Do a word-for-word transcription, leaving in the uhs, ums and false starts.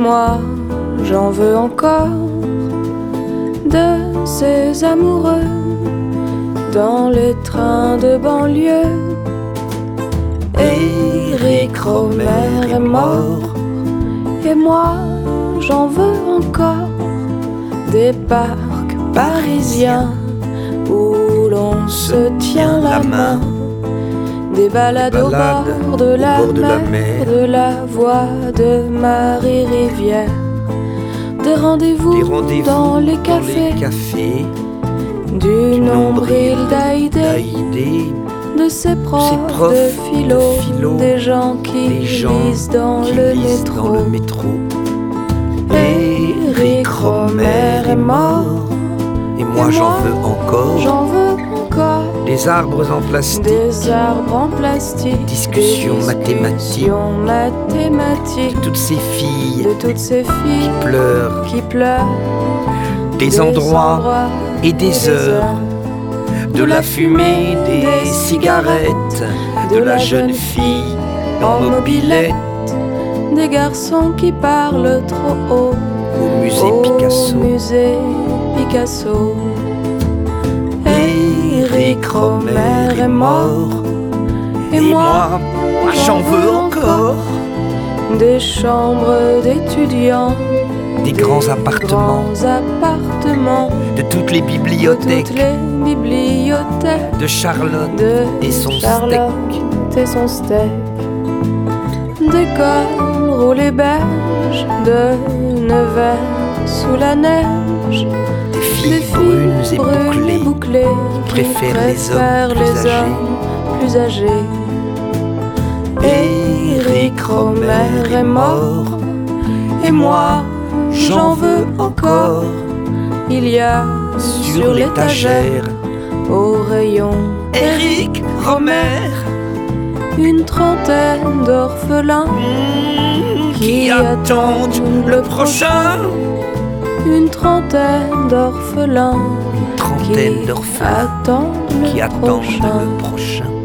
moi, j'en veux encore de ces amoureux dans les trains de banlieue. Éric Rohmer est mort, et moi, j'en veux encore des parcs parisiens où l'on se tient la main, des balades au bord de la mer, de la voix de Marie Rivière, des rendez-vous dans les cafés, du nombril d'Haïdé, de ses profs de philo, des gens qui lisent dans le métro. Éric Rohmer est mort, et moi j'en veux encore. J'en veux encore des arbres en plastique, des arbres en plastique, discussions des mathématiques, mathématiques, de toutes ces filles, de toutes ces filles qui pleurent, qui pleurent, des, des endroits, endroits et des et heures, heures, de la fumée, des, des cigarettes, de la jeune fille en mobilette, des garçons qui parlent trop haut au musée au Picasso. musée Picasso. Éric Rohmer est mort, et, et moi, moi j'en veux encore des chambres d'étudiants, des grands appartements, grands appartements, de toutes les bibliothèques, de, toutes les bibliothèques, de Charlotte de et son Charlotte steak, et son steak, des cols roulés beige, de Nevers sous la neige, des filles, des filles brunes et brunes bouclées, bouclées qui préfèrent les hommes plus les âgés. hommes plus âgés. Éric Rohmer est mort, et moi j'en veux encore. Il y a sur l'étagère, au rayon Éric Rohmer, une trentaine d'orphelins mmh, qui, qui attendent le prochain. Une trentaine d'orphelins Une trentaine qui d'orphelins attendent le qui attendent prochain. le prochain.